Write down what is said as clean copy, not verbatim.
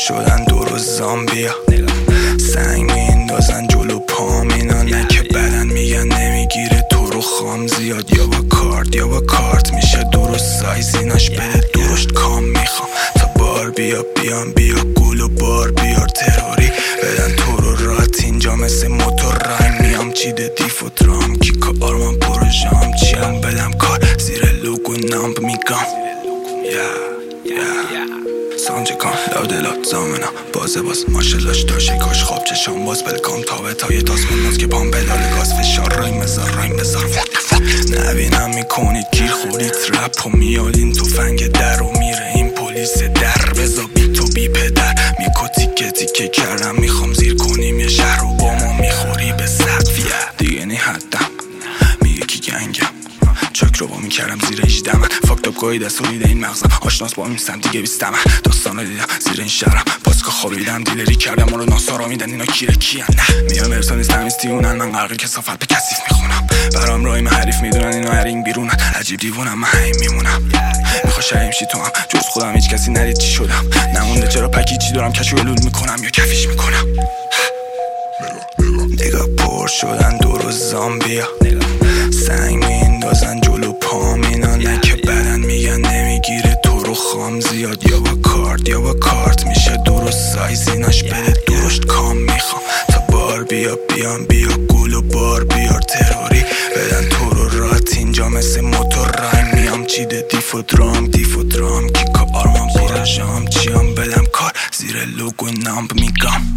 شدن دور زامبیا، سنگ میندازن جلو پام اینا، نه که بدن میگن نمیگیره تو رو خام زیاد، یا با کارت میشه درست سایزیناش بده درشت کام میخوام تا بار بیا بیا گول و بار بیار تروری بدن تو رو رات اینجا مثل موتور رایم میام چیده دیف و درام کیکا آرمان پروژام چیم بدم کار زیر لوگو نامب میگم سانجه کن لادلات زامنا باز ماشلاش تا شکاش خواب چشام باز بلکام تابه تا یه تاس مناز که پام بدال گاز فشار رایم بذار نبینم میکنید گیر خورید رپ و میالین تو فنگ در و میره این پلیس در بزا بی تو بی پدر میکو تیکه کردم میخوام زیر کنیم یه شهر رو با ما میخوری به سقف دیگه نی حدم میگه کی گنگم چک رو با میکردم زیر 18 من فاکتاب گاهی دست رو میده این مغزم آشناس با این سم دیگه 20 من داستان رو دیدم زیر این شهرم پاسکا خوابیدم دیلری کردم ما رو ناسارا میدن اینا کیره کیان نه میام ارسانیز تمیستیونن من غرق کسافت به کثیف میخونم برام رایم حریف میدونن اینا هرینگ بیرونن عجیب دیوونم من همین میمونم میخوا شریم شی تو هم جز خودم هیچ کسی ندید چی شدم نمونده چرا پکی چی دارم کشو لول میکنم یا کفیش میکنم نگاه پر شدن دور زامبیا سنگ میندازن جلو پام اینا نه که بدن میگن نمیگیره تو رو خام زیاد یا با کارت میشه درست سایزیناش بده درشت کام میخوام تا بار بیا گول و بار بیار تروری بدن تو رو رات اینجا مثل موتور رایم میام چیده دیف و درام کیکا آرمان پروژام چیام بدم کار زیر لوگو نامب میگم